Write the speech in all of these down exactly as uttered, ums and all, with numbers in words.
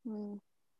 Mm.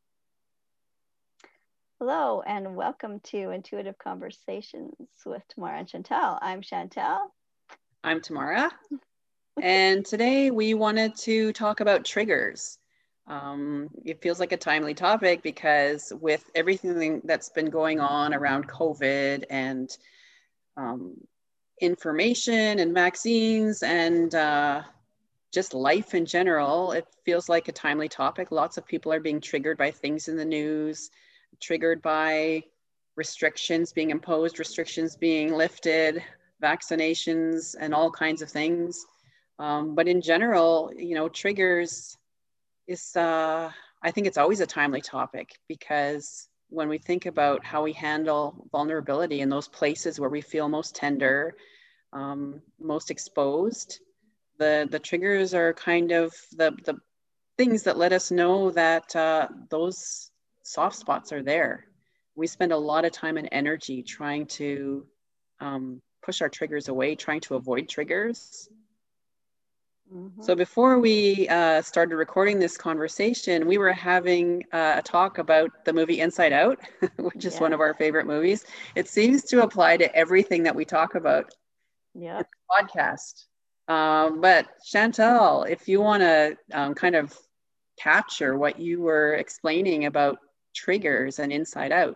Hello, and welcome to Intuitive Conversations with Tamara and Chantel. I'm Chantel. I'm Tamara, and today we wanted to talk about triggers. Um, it feels like a timely topic because with everything that's been going on around COVID and um, information and vaccines and uh, just life in general, it feels like a timely topic. Lots of people are being triggered by things in the news, triggered by restrictions being imposed, restrictions being lifted, vaccinations, and all kinds of things. Um, but in general, you know, triggers is, uh, I think it's always a timely topic because when we think about how we handle vulnerability in those places where we feel most tender, um, most exposed, the the triggers are kind of the the things that let us know that uh, those soft spots are there. We spend a lot of time and energy trying to um, push our triggers away, trying to avoid triggers. Mm-hmm. So before we uh, started recording this conversation, we were having uh, a talk about the movie Inside Out, which is one Yes. of our favorite movies. It seems to apply to everything that we talk about in Yep. the podcast. Um, but Chantel, if you want to um, kind of capture what you were explaining about triggers and Inside Out.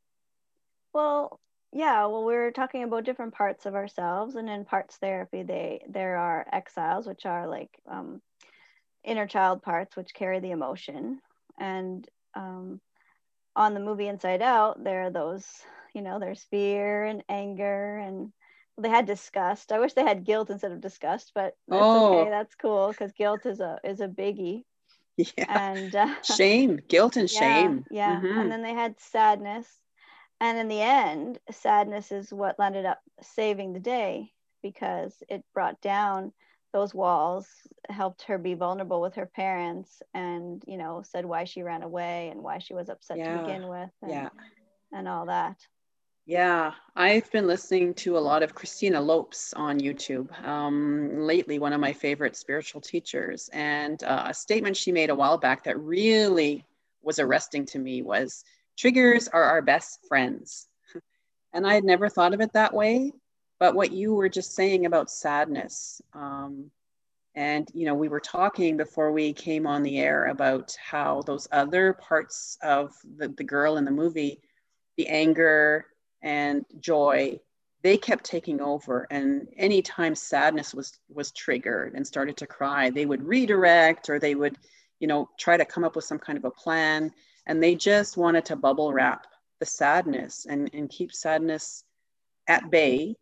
Well, yeah, well, we're talking about different parts of ourselves, and in parts therapy, they there are exiles, which are like um, inner child parts, which carry the emotion, and um, on the movie Inside Out, there are those, you know, there's fear and anger and they had disgust. I wish they had guilt instead of disgust, but that's okay. Oh, That's cool because guilt is a is a biggie. yeah. And uh, Shame, guilt and yeah, shame. yeah. And Mm-hmm. then they had sadness. And in the end, sadness is what landed up saving the day because it brought down those walls, helped her be vulnerable with her parents, and you know said why she ran away and why she was upset to Yeah, begin with, and yeah. and all that. Yeah, I've been listening to a lot of Christina Lopes on YouTube. Um, lately, one of my favorite spiritual teachers, and uh, a statement she made a while back that really was arresting to me was triggers are our best friends. And I had never thought of it that way. But what you were just saying about sadness, um, and you know, we were talking before we came on the air about how those other parts of the, the girl in the movie, the anger and joy, they kept taking over. And anytime sadness was was triggered and started to cry, they would redirect or they would, you know, try to come up with some kind of a plan. And they just wanted to bubble wrap the sadness and, and keep sadness at bay.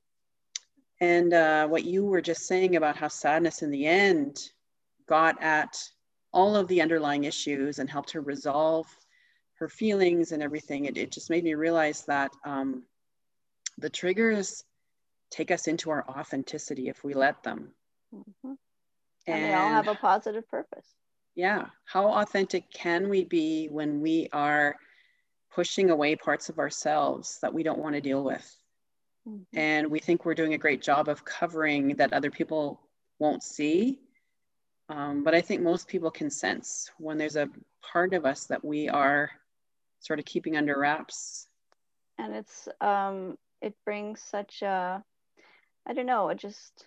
And uh, what you were just saying about how sadness in the end got at all of the underlying issues and helped her resolve her feelings and everything, it, it just made me realize that um, the triggers take us into our authenticity if we let them. Hmm. And they all And have a positive purpose. yeah, how authentic can we be when we are pushing away parts of ourselves that we don't want to deal with? Hmm. And we think we're doing a great job of covering that other people won't see. Um, but I think most people can sense when there's a part of us that we are sort of keeping under wraps. And it's um it brings such a, I don't know, it just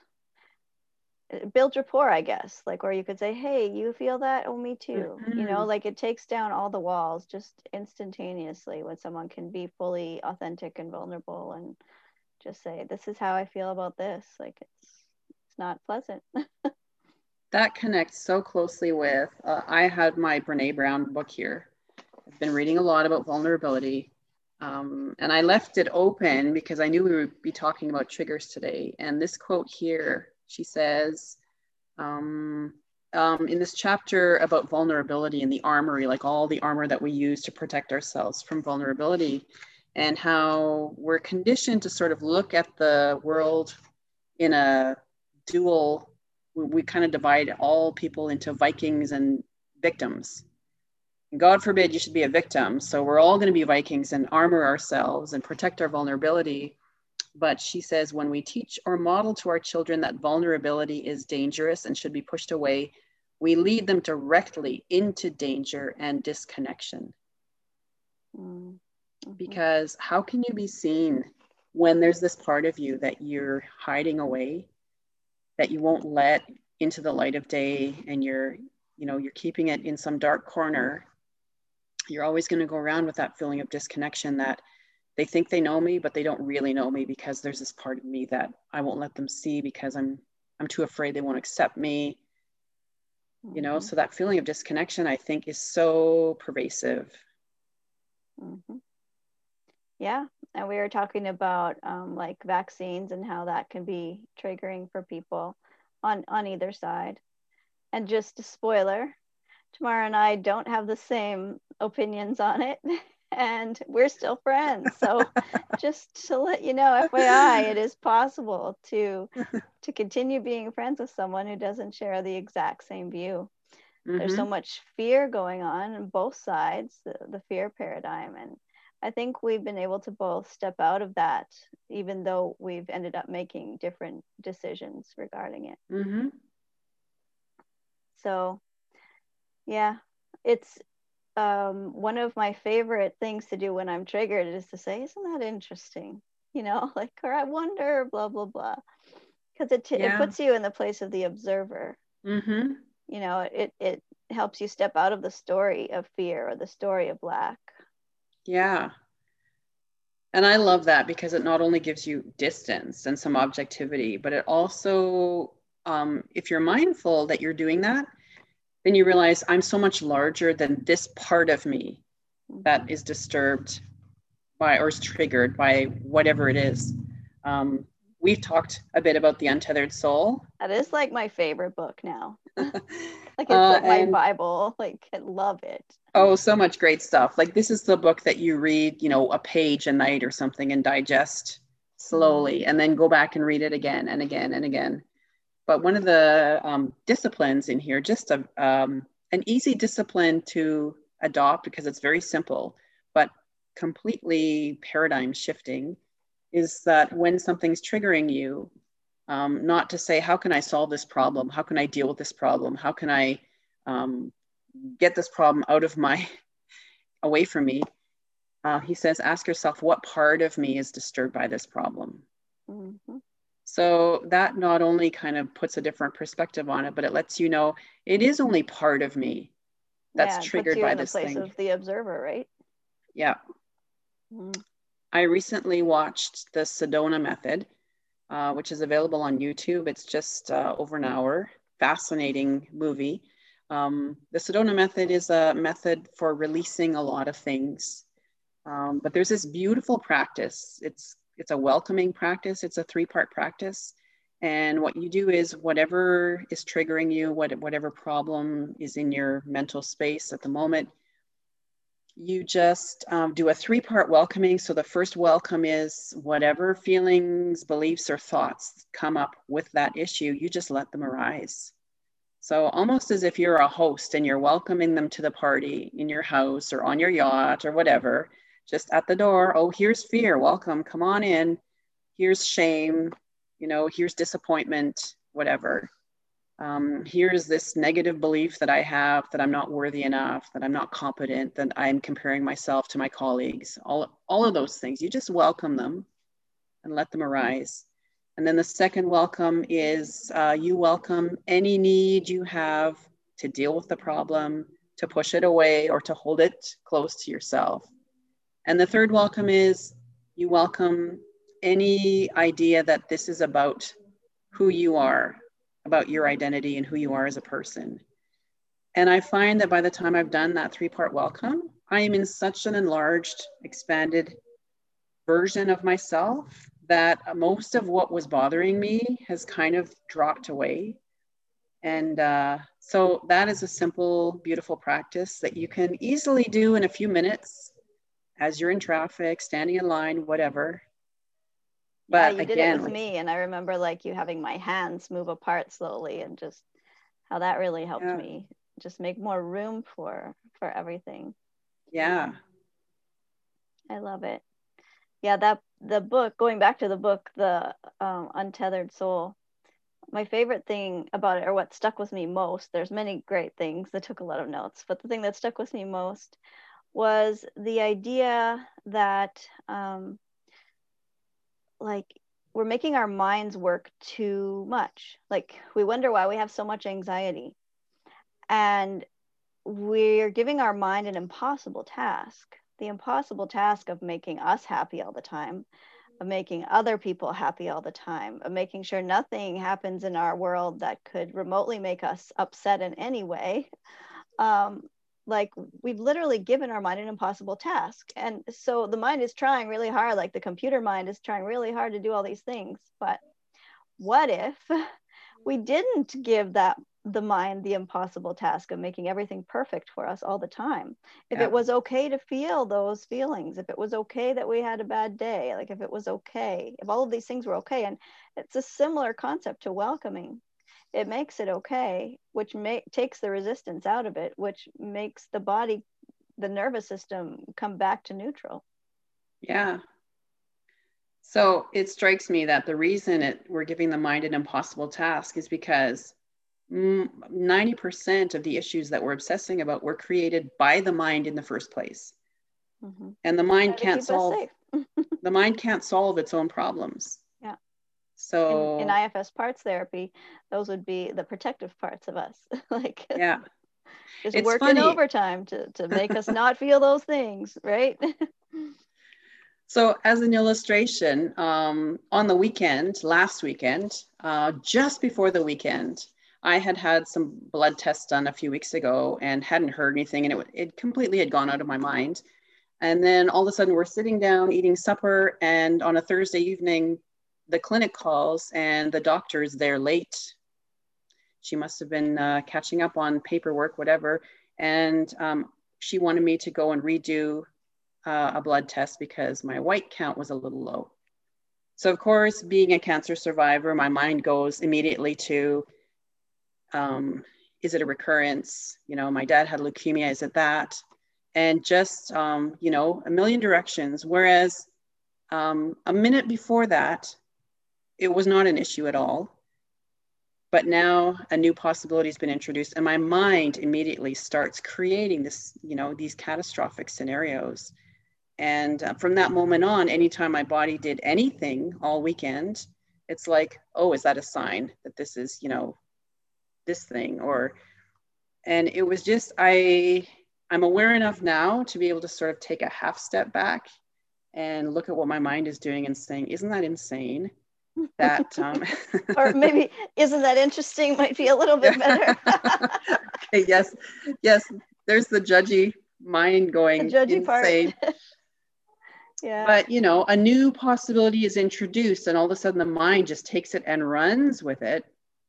it builds rapport, I guess, like where you could say, hey, you feel that? Oh, me too. You know, Mm-hmm. like it takes down all the walls just instantaneously when someone can be fully authentic and vulnerable and just say, this is how I feel about this. Like it's it's not pleasant. That connects so closely with, uh, I had my Brene Brown book here. I've been reading a lot about vulnerability. Um, and I left it open because I knew we would be talking about triggers today. And this quote here, she says, um, um, in this chapter about vulnerability and the armory, like all the armor that we use to protect ourselves from vulnerability, and how we're conditioned to sort of look at the world in a dual, we, we kind of divide all people into Vikings and victims. God forbid you should be a victim. So we're all going to be Vikings and armor ourselves and protect our vulnerability. But she says, when we teach or model to our children that vulnerability is dangerous and should be pushed away, we lead them directly into danger and disconnection. Mm-hmm. Because how can you be seen when there's this part of you that you're hiding away, that you won't let into the light of day, and you're, you know, you're keeping it in some dark corner? You're always going to go around with that feeling of disconnection, that they think they know me, but they don't really know me, because there's this part of me that I won't let them see because I'm I'm too afraid they won't accept me. Mm-hmm. You know, so that feeling of disconnection, I think, is so pervasive. Mm-hmm. Yeah, and we were talking about um, like vaccines and how that can be triggering for people on on either side. And just a spoiler, Tamara and I don't have the same opinions on it, and we're still friends. So just to let you know, F Y I, it is possible to to continue being friends with someone who doesn't share the exact same view. Mm-hmm. There's so much fear going on on both sides, the, the fear paradigm, and I think we've been able to both step out of that, even though we've ended up making different decisions regarding it. Mm-hmm. So, yeah, it's um, one of my favorite things to do when I'm triggered is to say, isn't that interesting? You know, like, or I wonder, blah, blah, blah. Because it, t- yeah. it puts you in the place of the observer. Mm-hmm. You know, it, it helps you step out of the story of fear or the story of lack. Yeah. And I love that, because it not only gives you distance and some objectivity, but it also, um, if you're mindful that you're doing that, then you realize I'm so much larger than this part of me that is disturbed by or is triggered by whatever it is. Um, we've talked a bit about The Untethered Soul. That is like my favorite book now. Like it's uh, like my and, Bible. Like I love it. Oh, so much great stuff. Like this is the book that you read, you know, a page a night or something and digest slowly, and then go back and read it again and again and again. But one of the um, disciplines in here, just a, um, an easy discipline to adopt because it's very simple, but completely paradigm shifting, is that when something's triggering you, um, not to say, how can I solve this problem? How can I deal with this problem? How can I um, get this problem out of my, away from me? Uh, he says, ask yourself, what part of me is disturbed by this problem? Mm-hmm. So that not only kind of puts a different perspective on it, but it lets you know it is only part of me that's yeah, triggered by this thing. Puts you in the place of the observer, right? Yeah. Mm. I recently watched the Sedona Method, uh, which is available on YouTube. It's just uh, over an hour. Fascinating movie. Um, the Sedona Method is a method for releasing a lot of things. Um, but there's this beautiful practice. It's it's a welcoming practice. It's a three-part practice. And what you do is whatever is triggering you, what, whatever problem is in your mental space at the moment, you just um, do a three-part welcoming. So the first welcome is whatever feelings, beliefs, or thoughts come up with that issue, you just let them arise. So almost as if you're a host and you're welcoming them to the party in your house or on your yacht or whatever, just at the door. Oh, here's fear. Welcome. Come on in. Here's shame. You know, here's disappointment, whatever. Um, here's this negative belief that I have that I'm not worthy enough, that I'm not competent, that I'm comparing myself to my colleagues. All, all of those things. You just welcome them and let them arise. And then the second welcome is uh, you welcome any need you have to deal with the problem, to push it away, or to hold it close to yourself. And the third welcome is you welcome any idea that this is about who you are, about your identity and who you are as a person. And I find that by the time I've done that three-part welcome, I am in such an enlarged, expanded version of myself that most of what was bothering me has kind of dropped away. And uh, so that is a simple, beautiful practice that you can easily do in a few minutes as you're in traffic, standing in line, whatever. But yeah, you again, did it with like, me. And I remember like you having my hands move apart slowly and just how that really helped yeah. me just make more room for, for everything. Yeah. I love it. Yeah, that the book, going back to the book, The um, Untethered Soul, my favorite thing about it, or what stuck with me most, there's many great things that took a lot of notes, but the thing that stuck with me most was the idea that um, like we're making our minds work too much. Like we wonder why we have so much anxiety. And we're giving our mind an impossible task, the impossible task of making us happy all the time, of making other people happy all the time, of making sure nothing happens in our world that could remotely make us upset in any way. Um, like we've literally given our mind an impossible task. And so the mind is trying really hard, like the computer mind is trying really hard to do all these things. But what if we didn't give that the mind the impossible task of making everything perfect for us all the time? If Yeah. it was okay to feel those feelings, if it was okay that we had a bad day, like if it was okay, if all of these things were okay. And it's a similar concept to welcoming. It makes it okay, which may, takes the resistance out of it, which makes the body, the nervous system come back to neutral. Yeah. So it strikes me that the reason it, we're giving the mind an impossible task is because ninety percent of the issues that we're obsessing about were created by the mind in the first place. Mm-hmm. And the mind can't solve the mind can't solve its own problems. Yeah. So in, in I F S parts therapy, those would be the protective parts of us. Like yeah. Just it's working funny. overtime to, to make us not feel those things, right? So as an illustration, um, on the weekend, last weekend, uh, just before the weekend, I had had some blood tests done a few weeks ago and hadn't heard anything, and it, it completely had gone out of my mind. And then all of a sudden we're sitting down eating supper, and on a Thursday evening, the clinic calls and the doctor is there late. She must have been uh, catching up on paperwork, whatever. And um, she wanted me to go and redo uh, a blood test because my white count was a little low. So of course, being a cancer survivor, my mind goes immediately to, um, is it a recurrence? You know, my dad had leukemia, is it that? And just, um, you know, a million directions. Whereas um, a minute before that, it was not an issue at all. But now a new possibility has been introduced, and my mind immediately starts creating this, you know, these catastrophic scenarios. And uh, from that moment on, anytime my body did anything all weekend, it's like, oh, is that a sign that this is, you know, this thing? Or, and it was just, I, I'm aware enough now to be able to sort of take a half step back and look at what my mind is doing and saying, isn't that insane? That um or maybe isn't that interesting might be a little bit better. Okay, yes yes there's the judgy mind going the judgy insane part. Yeah, but you know, a new possibility is introduced and all of a sudden the mind just takes it and runs with it,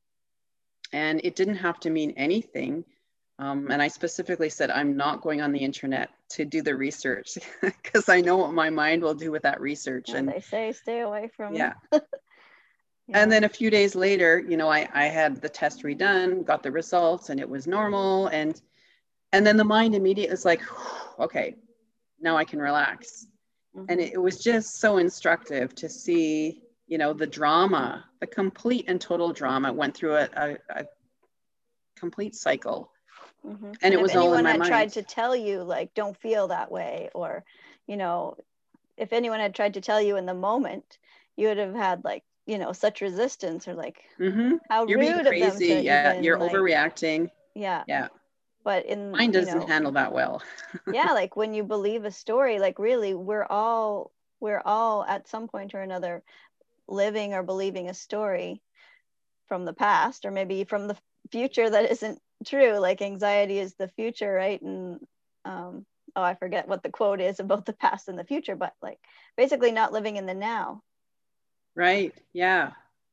and it didn't have to mean anything. Um, and I specifically said, I'm not going on the internet to do the research because I know what my mind will do with that research. Yeah, and they say stay away from yeah Yeah. And then a few days later, you know, I, I had the test redone, got the results, and it was normal. And and then the mind immediately is like, okay, now I can relax. Mm-hmm. And it, it was just so instructive to see, you know, the drama, the complete and total drama went through a, a, a complete cycle. Mm-hmm. And, and it was all in my mind. If anyone had tried to tell you, like, don't feel that way, or, you know, if anyone had tried to tell you in the moment, you would have had like, you know, such resistance, or like, mm-hmm. how you're rude being crazy. of them to yeah even, you're like, overreacting. Yeah. Yeah. But in mine doesn't you know, handle that well. Yeah, like when you believe a story, like really we're all we're all at some point or another living or believing a story from the past, or maybe from the future that isn't true. Like anxiety is the future, right? And um oh, I forget what the quote is about the past and the future, but like basically not living in the now. Right. Yeah.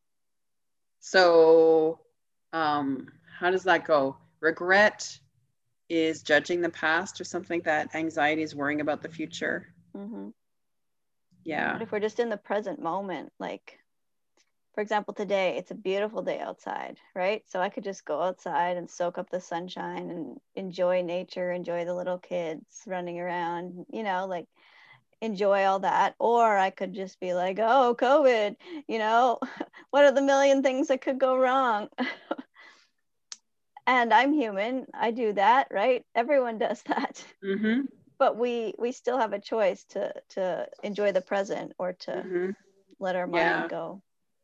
So um, how does that go? Regret is judging the past, or something, that anxiety is worrying about the future. Mm-hmm. Yeah. But if we're just in the present moment, like, for example, today, it's a beautiful day outside, right? So I could just go outside and soak up the sunshine and enjoy nature, enjoy the little kids running around, you know, like enjoy all that, or I could just be like, oh, COVID, you know, what are the million things that could go wrong? And I'm human, I do that, right? Everyone does that. Mm-hmm. But we we still have a choice to to enjoy the present or to Mm-hmm. let our Yeah. mind go.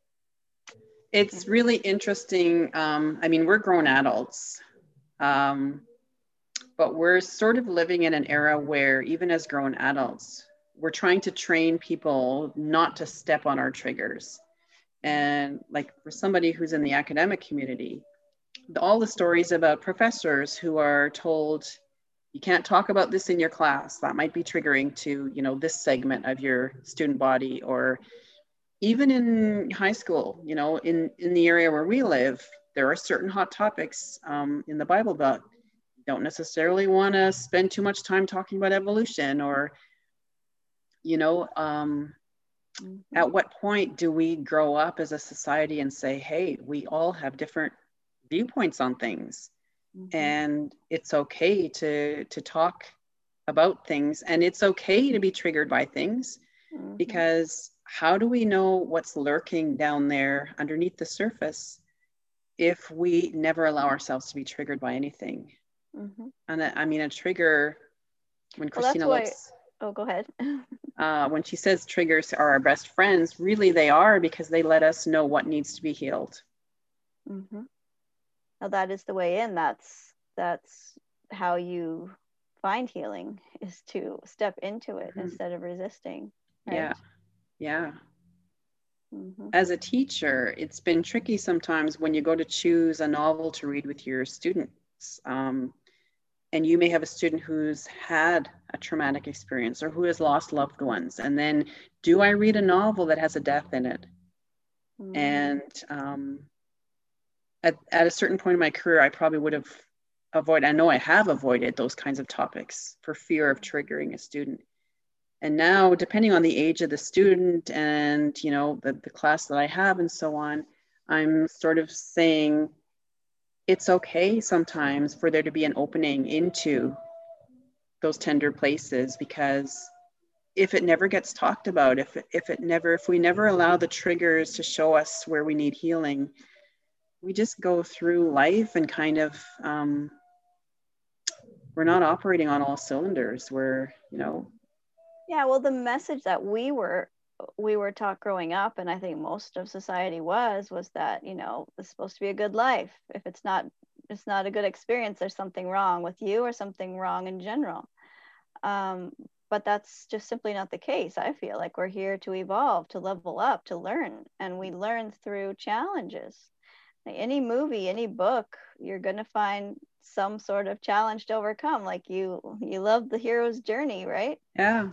It's Yeah. really interesting. Um, I mean, we're grown adults, um, but we're sort of living in an era where even as grown adults, we're trying to train people not to step on our triggers. And like for somebody who's in the academic community, all the stories about professors who are told you can't talk about this in your class, that might be triggering to, you know, this segment of your student body. Or even in high school, you know, in in the area where we live, there are certain hot topics um, in the Bible Belt. You don't necessarily want to spend too much time talking about evolution, or, you know, um, Mm-hmm. at what point do we grow up as a society and say, hey, we all have different viewpoints on things, Mm-hmm. and it's okay to to talk about things, and it's okay to be triggered by things, Mm-hmm. because how do we know what's lurking down there underneath the surface if we never allow ourselves to be triggered by anything? Mm-hmm. And I, I mean, a trigger, when Well, that's Christina why. Lopes, Oh, go ahead. uh, when she says triggers are our best friends, really they are, because they let us know what needs to be healed. Mm-hmm. Now that is the way in. That's that's how you find healing, is to step into it Mm-hmm. instead of resisting. Right? Yeah, yeah. Mm-hmm. As a teacher, it's been tricky sometimes when you go to choose a novel to read with your students. Um, and you may have a student who's had a traumatic experience or who has lost loved ones. And then, do I read a novel that has a death in it? Mm-hmm. And um, at, at a certain point in my career, I probably would have avoided, I know I have avoided those kinds of topics for fear of triggering a student. And now, depending on the age of the student and, you know, the, the class that I have and so on, I'm sort of saying it's okay sometimes for there to be an opening into those tender places, because if it never gets talked about, if it, if it never, if we never allow the triggers to show us where we need healing, we just go through life and kind of, um, we're not operating on all cylinders. We're, you know. Yeah, well, the message that we were we were taught growing up, and I think most of society was, was that, you know, it's supposed to be a good life. If it's not, it's not a good experience, there's something wrong with you or something wrong in general. Um, but that's just simply not the case. I feel like we're here to evolve, to level up, to learn, and we learn through challenges. Like any movie, any book, you're going to find some sort of challenge to overcome. Like you, you love the hero's journey, right? Yeah.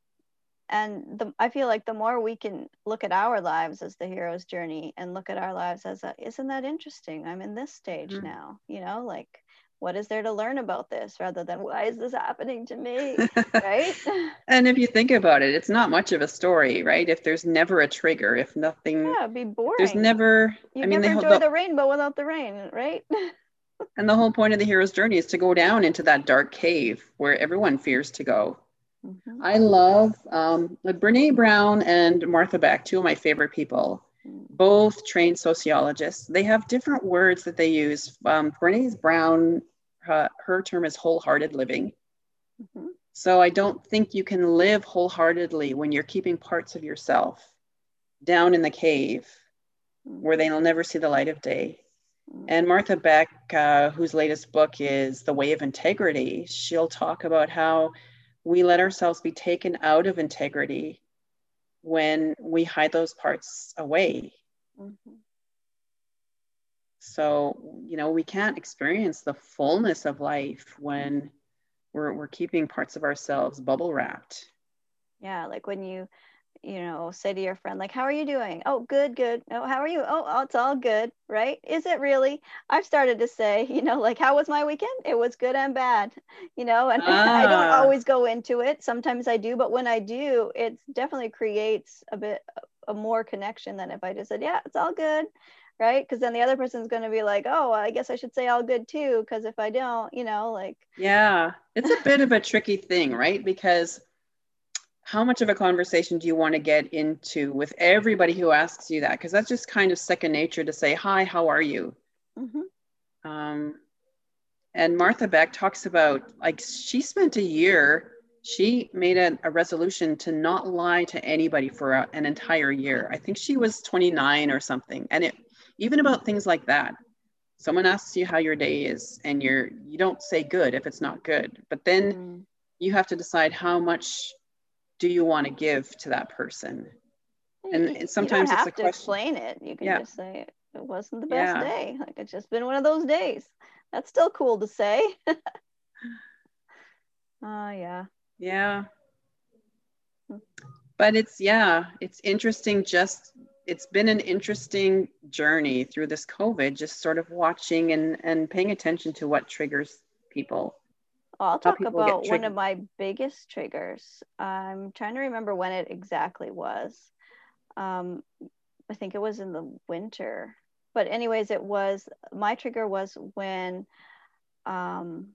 And the, I feel like the more we can look at our lives as the hero's journey and look at our lives as a, isn't that interesting? I'm in this stage Mm-hmm. now, you know, like what is there to learn about this, rather than why is this happening to me, right? And if you think about it, it's not much of a story, right? If there's never a trigger, if nothing, Yeah, it'd be there's boring. never, You'd I mean, never the, enjoy the the rainbow without the rain, right? and the whole point of the hero's journey is to go down into that dark cave where everyone fears to go. Mm-hmm. I love um, Brene Brown and Martha Beck, two of my favorite people, Mm-hmm. both trained sociologists. They have different words that they use. Um, Brene Brown, her, her term is wholehearted living. Mm-hmm. So I don't think you can live wholeheartedly when you're keeping parts of yourself down in the cave Mm-hmm. where they'll never see the light of day. Mm-hmm. And Martha Beck, uh, whose latest book is The Way of Integrity, she'll talk about how we let ourselves be taken out of integrity when we hide those parts away. Mm-hmm. So, you know, we can't experience the fullness of life when we're, we're keeping parts of ourselves bubble wrapped. Yeah, like when you you know, say to your friend, like, how are you doing? Oh, good, good. Oh, how are you? Oh, oh, it's all good, right? Is it really? I've started to say, you know, like, how was my weekend? It was good and bad, you know, and I don't Ah, always go into it. Sometimes I do, but when I do, it definitely creates a bit a more connection than if I just said, yeah, it's all good, right? Because then the other person's going to be like, oh, I guess I should say all good too, because if I don't, you know, like. yeah, it's a bit of a tricky thing, right? Because how much of a conversation do you want to get into with everybody who asks you that? Because that's just kind of second nature to say, hi, how are you? Mm-hmm. Um, and Martha Beck talks about, like, she spent a year, she made a, a resolution to not lie to anybody for a, an entire year. I think she was twenty-nine or something. And it, even about things like that, someone asks you how your day is and you're, you don't say good if it's not good, but then Mm. you have to decide how much do you want to give to that person. And, and You don't sometimes it's a have to question. explain it. You can Yeah. just say it wasn't the best Yeah. day. Like it's just been one of those days. That's still cool to say. Oh, yeah. Yeah. But it's, yeah, it's interesting. Just, it's been an interesting journey through this COVID, just sort of watching and, and paying attention to what triggers people. Well, I'll How talk people get about one of triggered. my biggest triggers. I'm trying to remember when it exactly was. Um, I think it was in the winter. But anyways, it was my trigger was when um,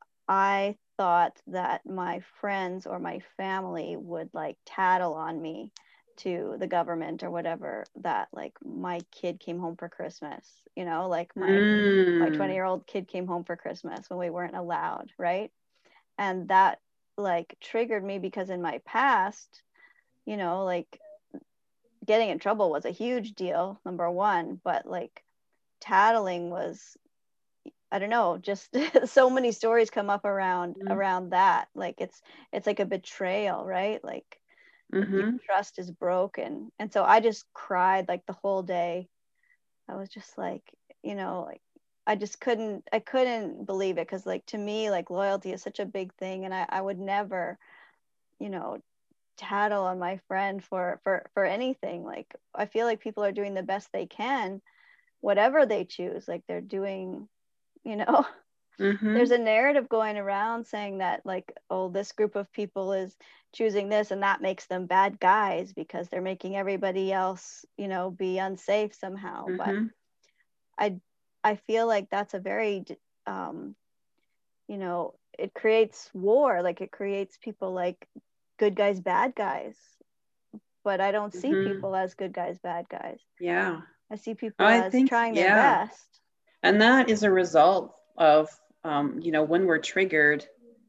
I thought that my friends or my family would like tattle on me to the government or whatever that like my kid came home for Christmas, you know, like my my twenty Mm. year old kid came home for Christmas when we weren't allowed, right? And that like triggered me because in my past, you know, like getting in trouble was a huge deal, number one, but like tattling was, I don't know, just so many stories come up around Mm. around that. Like it's it's like a betrayal, right? Like your Mm-hmm. trust is broken. And so I just cried like the whole day. I was just like, you know, like I just couldn't I couldn't believe it because like to me, like loyalty is such a big thing. And I, I would never, you know, tattle on my friend for for for anything. Like I feel like people are doing the best they can, whatever they choose. Like they're doing, you know, there's Mm-hmm. a narrative going around saying that like, oh, this group of people is choosing this and that makes them bad guys because they're making everybody else, you know, be unsafe somehow. But Mm-hmm. i i feel like that's a very um you know, it creates war. Like it creates people like good guys, bad guys, but I don't see Mm-hmm. people as good guys, bad guys. Yeah. I see people I as think, trying their yeah. best. And that is a result of, um, you know, when we're triggered,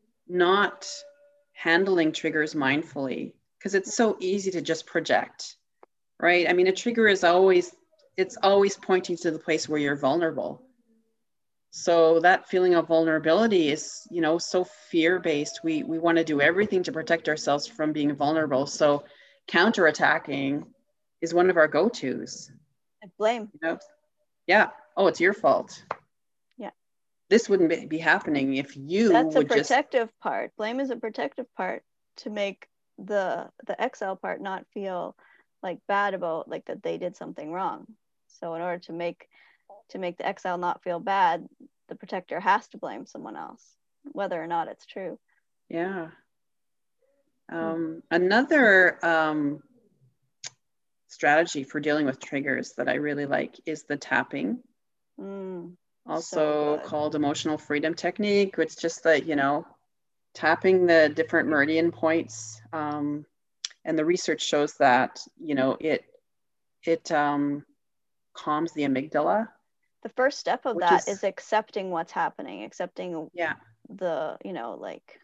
not handling triggers mindfully, because it's so easy to just project, right? I mean, a trigger is always, it's always pointing to the place where you're vulnerable. So that feeling of vulnerability is, you know, so fear-based. We we want to do everything to protect ourselves from being vulnerable. So counterattacking is one of our go-tos. I blame. You know, yeah. Oh, it's your fault. Yeah, This wouldn't be, be happening if you that's a would just, protective part. Blame is a protective part to make the the exile part not feel like bad about like that they did something wrong. So in order to make to make the exile not feel bad, the protector has to blame someone else, whether or not it's true. yeah. Mm. Um, another um, strategy for dealing with triggers that I really like is the tapping, Mm. So also good. called emotional freedom technique. It's just that, you know, tapping the different meridian points. Um, and the research shows that, you know, it, it um, calms the amygdala, The first step of which that is, is accepting what's happening, accepting yeah, the, you know, like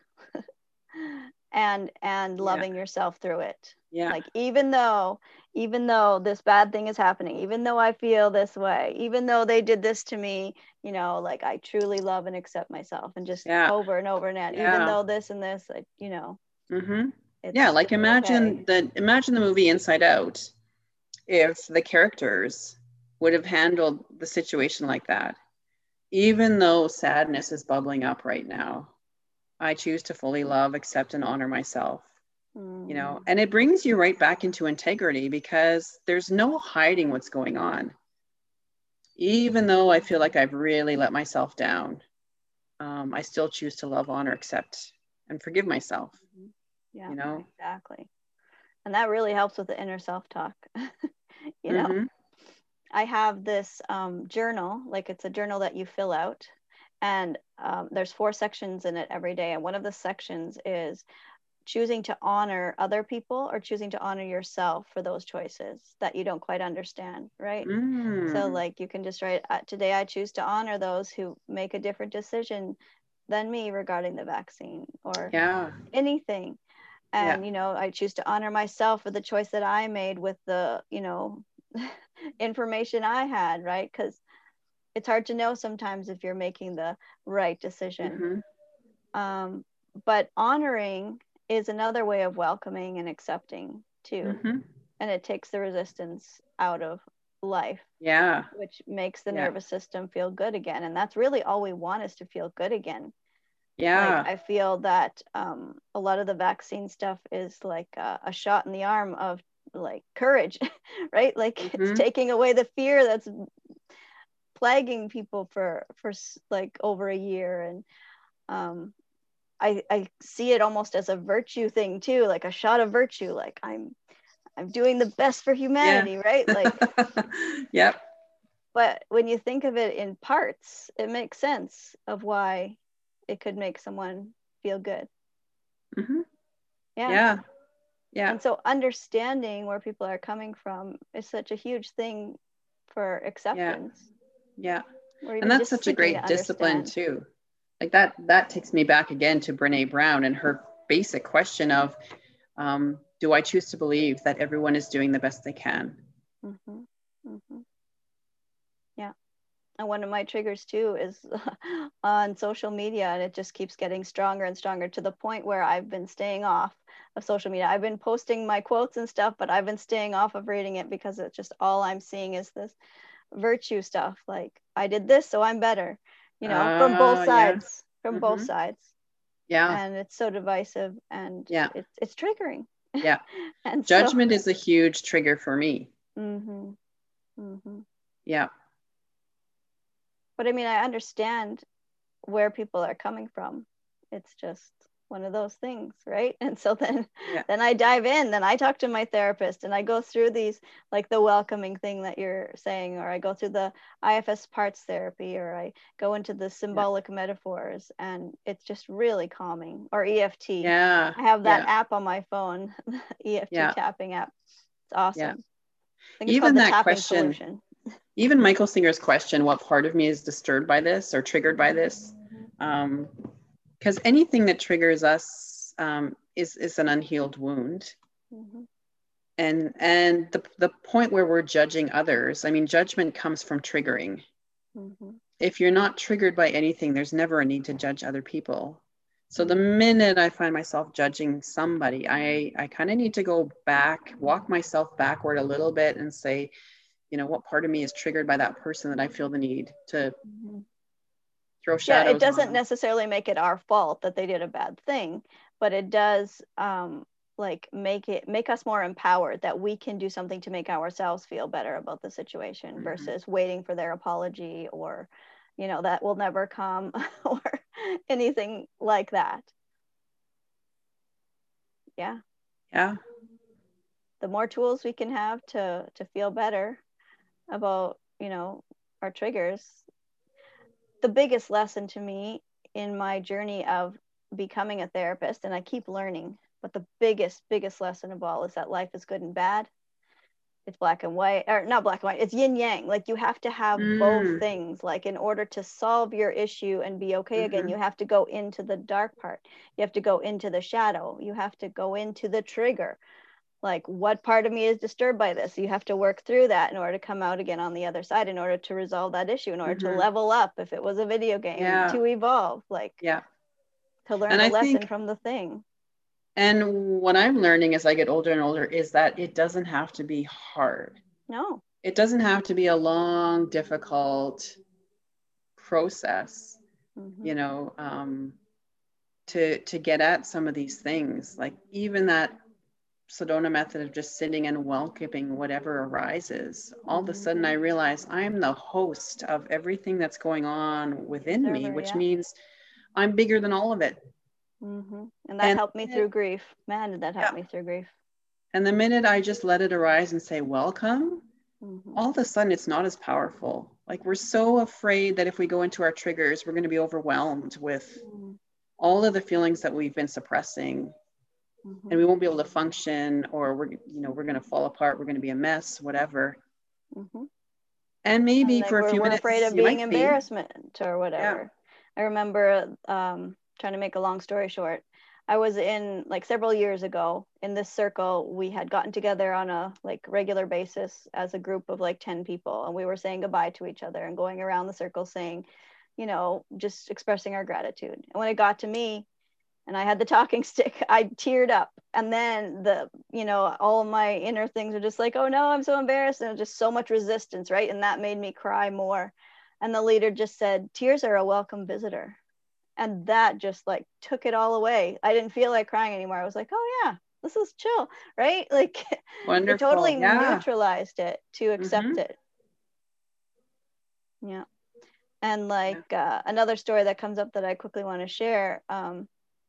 and and yeah, loving yourself through it. yeah, Like even though even though this bad thing is happening, even though I feel this way, even though they did this to me, you know, like I truly love and accept myself, and just yeah, over and over and even yeah. though this and this, like, you know, Mm-hmm. Yeah, it's like still okay. imagine the imagine the movie Inside Out if the characters would have handled the situation like that. Even though sadness is bubbling up right now, I choose to fully love, accept, and honor myself. You Mm. know, and it brings you right back into integrity because there's no hiding what's going on. Even though I feel like I've really let myself down, um, I still choose to love, honor, accept, and forgive myself. Mhm. Yeah, You know. exactly. And that really helps with the inner self-talk. You know, Mm-hmm. I have this um, journal, like it's a journal that you fill out, and um, there's four sections in it every day. And one of the sections is choosing to honor other people or choosing to honor yourself for those choices that you don't quite understand, right? Mm. So like you can just write, today I choose to honor those who make a different decision than me regarding the vaccine or Yeah. anything. And, Yeah. you know, I choose to honor myself for the choice that I made with the, you know, information I had, right? Because it's hard to know sometimes if you're making the right decision. Mm-hmm. Um, but honoring is another way of welcoming and accepting too. Mm-hmm. And it takes the resistance out of life. Yeah. Which makes the yeah. nervous system feel good again. And that's really all we want, is to feel good again. Yeah. Like I feel that um, a lot of the vaccine stuff is like a, a shot in the arm of like courage, right? Like mm-hmm. It's taking away the fear that's plaguing people for for like over a year. And um, I, I see it almost as a virtue thing too, like a shot of virtue, like I'm I'm doing the best for humanity, yeah. Right? Like yep. But when you think of it in parts, it makes sense of why it could make someone feel good. Mm-hmm. Yeah. Yeah. Yeah. And so understanding where people are coming from is such a huge thing for acceptance. Yeah. yeah. And that's such a great discipline too. Like that, that takes me back again to Brene Brown and her basic question of, um, do I choose to believe that everyone is doing the best they can? Mm-hmm. Mm-hmm. Yeah. And one of my triggers too is on social media, and it just keeps getting stronger and stronger to the point where I've been staying off of social media. I've been posting my quotes and stuff, but I've been staying off of reading it because it's just all I'm seeing is this virtue stuff. Like I did this, so I'm better, you know, uh, from both sides, yeah. from mm-hmm. both sides. Yeah. And it's so divisive, and yeah. it's, it's triggering. Yeah. And judgment so, is a huge trigger for me. Mm-hmm. Mm-hmm. Yeah. But I mean, I understand where people are coming from. It's just one of those things, right? And so then yeah. then I dive in, then I talk to my therapist, and I go through these, like the welcoming thing that you're saying, or I go through the I F S parts therapy, or I go into the symbolic yeah. metaphors, and it's just really calming. Or E F T. Yeah. I have that yeah. app on my phone, the E F T yeah. tapping app. It's awesome. Yeah. I think it's Even called the that tapping question, solution. Even Michael Singer's question, what part of me is disturbed by this or triggered by this? Um, because anything that triggers us um, is, is an unhealed wound. Mm-hmm. And, and the, the point where we're judging others, I mean, judgment comes from triggering. Mm-hmm. If you're not triggered by anything, there's never a need to judge other people. So the minute I find myself judging somebody, I, I kind of need to go back, walk myself backward a little bit and say, you know, what part of me is triggered by that person that I feel the need to mm-hmm. throw shadows Yeah, it doesn't on. necessarily make it our fault that they did a bad thing, but it does um, like make it make us more empowered that we can do something to make ourselves feel better about the situation mm-hmm. versus waiting for their apology, or, you know, that will never come or anything like that. Yeah. Yeah. The more tools we can have to to feel better about, you know, our triggers. The biggest lesson to me in my journey of becoming a therapist, and I keep learning, but the biggest, biggest lesson of all is that life is good and bad. It's black and white, or not black and white, it's yin yang. Like you have to have mm. both things. Like in order to solve your issue and be okay mm-hmm. again, you have to go into the dark part. You have to go into the shadow. You have to go into the trigger. Like what part of me is disturbed by this? You have to work through that in order to come out again on the other side, in order to resolve that issue, in order mm-hmm. to level up if it was a video game, yeah. to evolve, like yeah. to learn and a I lesson think, from the thing. And what I'm learning as I get older and older is that it doesn't have to be hard. No. It doesn't have to be a long, difficult process, mm-hmm. you know, um, to, to get at some of these things. Like even that Sedona method of just sitting and welcoming whatever arises. All mm-hmm. of a sudden I realize I'm the host of everything that's going on within Observer, me, which yeah. means I'm bigger than all of it. Mm-hmm. And that and helped me through grief. Man, did that help yeah. me through grief. And the minute I just let it arise and say, welcome, mm-hmm. all of a sudden it's not as powerful. Like we're so afraid that if we go into our triggers, we're going to be overwhelmed with mm-hmm. all of the feelings that we've been suppressing. and Mm-hmm. we won't be able to function, or we're, you know, we're going to fall apart. We're going to be a mess, whatever. Mm-hmm. And And maybe like for a we're, few we're afraid minutes, of you being might be. embarrassment or Yeah. whatever. I remember, um, trying to make a long story short, I was in like several years ago in this circle. We had gotten together on a like regular basis as a group of like ten people, and we were saying goodbye to each other and going around the circle saying, you know, just expressing our gratitude. And when it got to me and I had the talking stick, I teared up. And then the, you know, all my inner things are just like, oh no, I'm so embarrassed. And just so much resistance, right? And that made me cry more. And the leader just said, tears are a welcome visitor. And that just like took it all away. I didn't feel like crying anymore. I was like, oh yeah, this is chill, right? Like it Wonderful. totally Yeah. neutralized it to accept Mm-hmm. it. Yeah. And Yeah. like uh, another story that comes up that I quickly want to share. Um,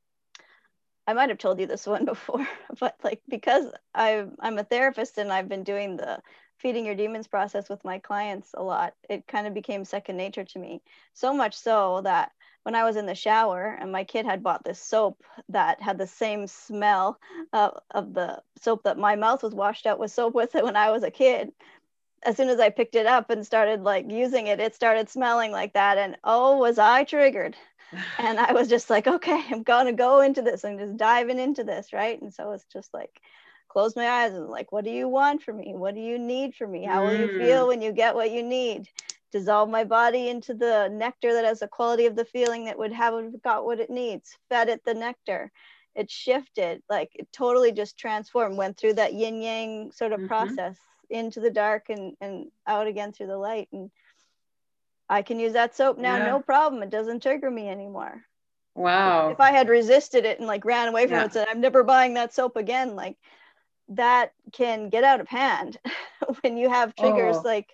I might have told you this one before, but like because I'm I'm a therapist and I've been doing the feeding your demons process with my clients a lot, it kind of became second nature to me. So much so that when I was in the shower and my kid had bought this soap that had the same smell uh, of the soap that my mouth was washed out with soap with it when I was a kid. As soon as I picked it up and started like using it, it started smelling like that. And oh, was I triggered. And I was just like, okay, I'm gonna go into this. I'm just diving into this, right? And so it's just like, close my eyes and like, what do you want from me? What do you need from me? How will you Mm. feel when you get what you need? Dissolve my body into the nectar that has the quality of the feeling that would have got what it needs. Fed it the nectar. It shifted, like it totally just transformed, went through that yin yang sort of Mm-hmm. process into the dark and, and out again through the light. And I can use that soap now, Yeah. no problem. It doesn't trigger me anymore. If Wow. I had resisted it and like ran away from it Yeah. and said, I'm never buying that soap again, like that can get out of hand when you have triggers Oh. like,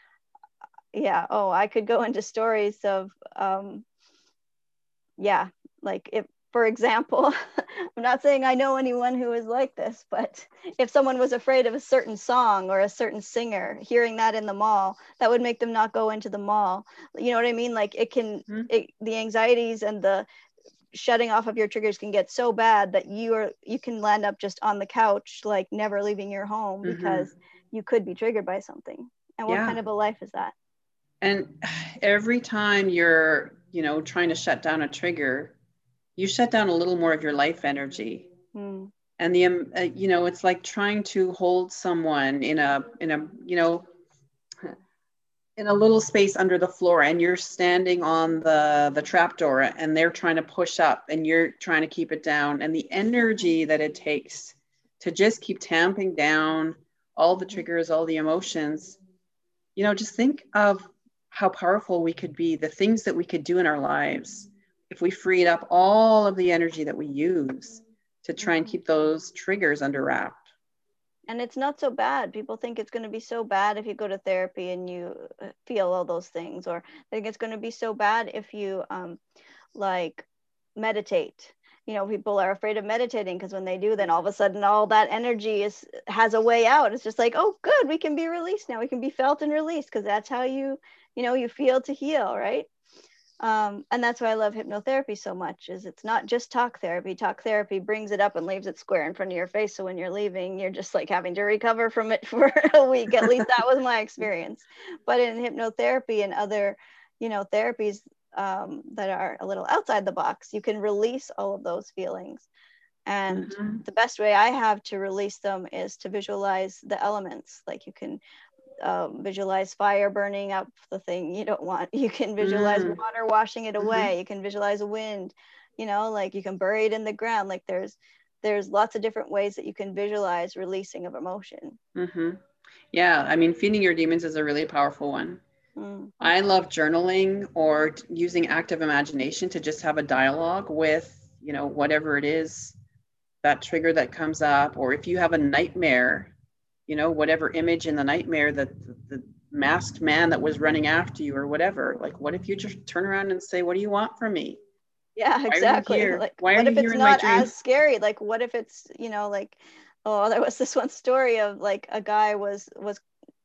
yeah, oh, I could go into stories of, um, yeah, like if, for example, I'm not saying I know anyone who is like this, but if someone was afraid of a certain song or a certain singer, hearing that in the mall, that would make them not go into the mall. You know what I mean? Like it can, Mm-hmm. it, the anxieties and the shutting off of your triggers can get so bad that you are, you can land up just on the couch, like never leaving your home Mm-hmm. because you could be triggered by something. And what Yeah. kind of a life is that? And every time you're, you know, trying to shut down a trigger, you shut down a little more of your life energy. Hmm. And the, um, uh, you know, it's like trying to hold someone in a, in a, you know, in a little space under the floor, and you're standing on the the trap door and they're trying to push up and you're trying to keep it down, and the energy that it takes to just keep tamping down all the triggers, all the emotions. You know, just think of how powerful we could be, the things that we could do in our lives if we freed up all of the energy that we use to try and Hmm. keep those triggers under wrap. And it's not so bad. People think it's going to be so bad if you go to therapy and you feel all those things, or think it's going to be so bad if you um, like meditate. You know, people are afraid of meditating because when they do, then all of a sudden all that energy is has a way out. It's just like, oh, good, we can be released now. We can be felt and released because that's how you, you know, you feel to heal, right? Um, and that's why I love hypnotherapy so much. Is it's not just talk therapy. Talk therapy brings it up and leaves it square in front of your face. So when you're leaving, you're just like having to recover from it for a week. At least that was my experience. But in hypnotherapy and other, you know, therapies um, that are a little outside the box, you can release all of those feelings. And Mm-hmm. the best way I have to release them is to visualize the elements. Like you can um, visualize fire burning up the thing you don't want. You can visualize Mm-hmm. water washing it Mm-hmm. away. You can visualize a wind, you know, like you can bury it in the ground. Like there's there's lots of different ways that you can visualize releasing of emotion. Mm-hmm. Yeah, I mean, feeding your demons is a really powerful one. Mm. I love journaling or t- using active imagination to just have a dialogue with, you know, whatever it is, that trigger that comes up. Or if you have a nightmare, you know, whatever image in the nightmare, that the, the masked man that was running after you or whatever, like, what if you just turn around and say, what do you want from me? Yeah, Why are you exactly. here? Like, Why are what you if here it's in my not as dreams? scary? Like, what if it's, you know, like, oh, there was this one story of like a guy was was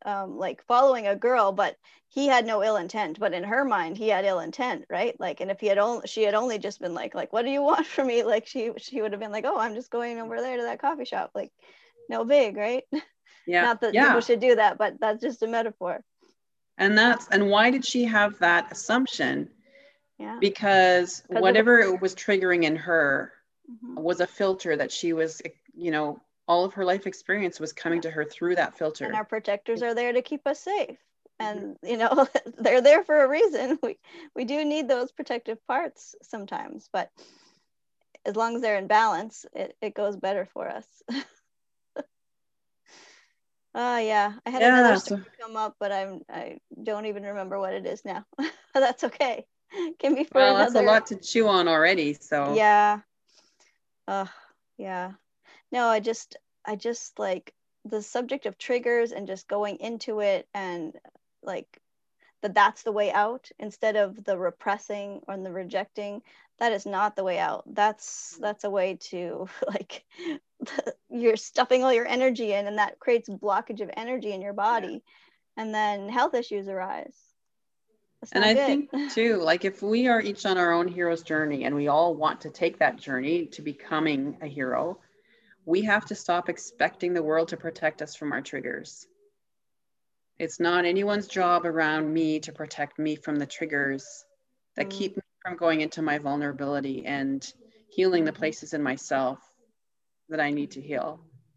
um, like following a girl, but he had no ill intent, but in her mind he had ill intent, right? Like, and if he had only she had only just been like like what do you want from me, like she she would have been like, oh, I'm just going over there to that coffee shop, like no big, right? Yeah. Not that yeah. people should do that, but that's just a metaphor. And that's and why did she have that assumption? Yeah. Because whatever the- it was triggering in her mm-hmm. was a filter that she was, you know, all of her life experience was coming yeah. to her through that filter. And our protectors are there to keep us safe. And, you know, they're there for a reason. We we do need those protective parts sometimes, but as long as they're in balance, it, it goes better for us. Oh, uh, yeah. I had yeah, another story so... come up, but I'm, I don't even remember what it is now. That's okay. Can be for well, another... that's a lot to chew on already, so. Yeah. Uh, yeah. No, I just, I just like the subject of triggers and just going into it and like that that's the way out instead of the repressing or the rejecting. That is not the way out. That's that's a way to like you're stuffing all your energy in, and that creates blockage of energy in your body, yeah. and then health issues arise. And I good. think too, like if we are each on our own hero's journey and we all want to take that journey to becoming a hero, we have to stop expecting the world to protect us from our triggers. It's not anyone's job around me to protect me from the triggers that mm. keep me from going into my vulnerability and healing the places in myself that I need to heal.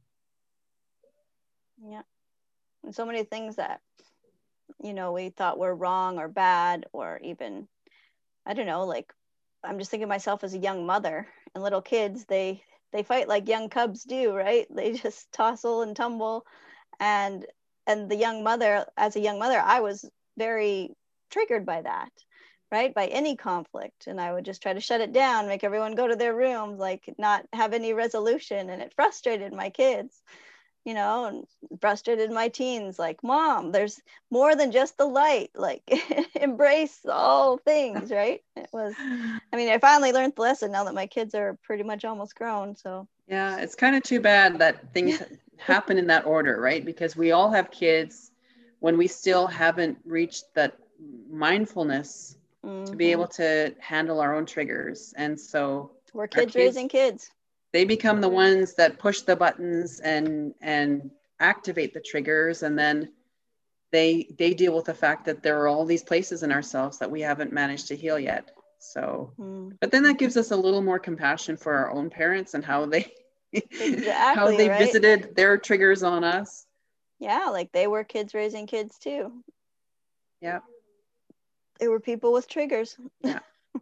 Yeah. And so many things that, you know, we thought were wrong or bad, or even, I don't know, like, I'm just thinking of myself as a young mother, and little kids, they, they fight like young cubs do, right? They just tussle and tumble. And and the young mother, as a young mother, I was very triggered by that, right? By any conflict. And I would just try to shut it down, make everyone go to their rooms, like not have any resolution. And it frustrated my kids, you know, and frustrated my teens, like, Mom, there's more than just the light, like embrace all things, right? It was, I mean, I finally learned the lesson now that my kids are pretty much almost grown, so. Yeah, it's kind of too bad that things happen in that order, right? Because we all have kids when we still haven't reached that mindfulness mm-hmm. to be able to handle our own triggers. And so we're kids, kids raising kids. They become the ones that push the buttons and and activate the triggers, and then they they deal with the fact that there are all these places in ourselves that we haven't managed to heal yet. So, mm. but then that gives us a little more compassion for our own parents and how they exactly, how they right? visited their triggers on us. Yeah, like they were kids raising kids too. Yeah. They were people with triggers. Yeah.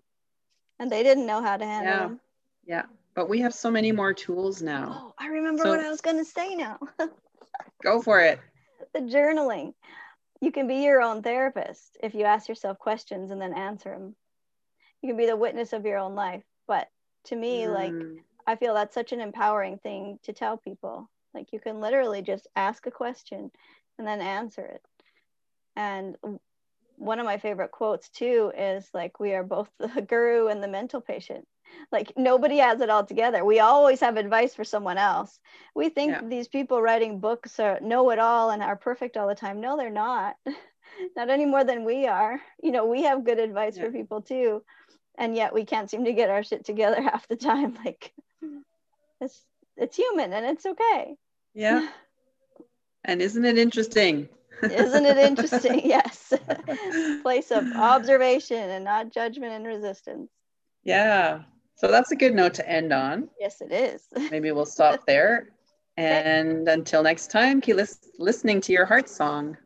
And they didn't know how to handle yeah. them. Yeah. But we have so many more tools now. Oh, I remember so, what I was going to say now. Go for it. The journaling. You can be your own therapist if you ask yourself questions and then answer them. You can be the witness of your own life. But to me, mm. like, I feel that's such an empowering thing to tell people. Like, you can literally just ask a question and then answer it. And one of my favorite quotes too is like, we are both the guru and the mental patient. Like, nobody has it all together. We always have advice for someone else. We think yeah. these people writing books are know it all and are perfect all the time. No, they're not. Not any more than we are. You know, we have good advice yeah. for people too. And yet we can't seem to get our shit together half the time. Like, it's it's human and it's okay. Yeah. And isn't it interesting? Isn't it interesting? Yes. Place of observation and not judgment and resistance. Yeah. So that's a good note to end on. Yes, it is. Maybe we'll stop there. And okay. Until next time, keep lis- listening to your heart song.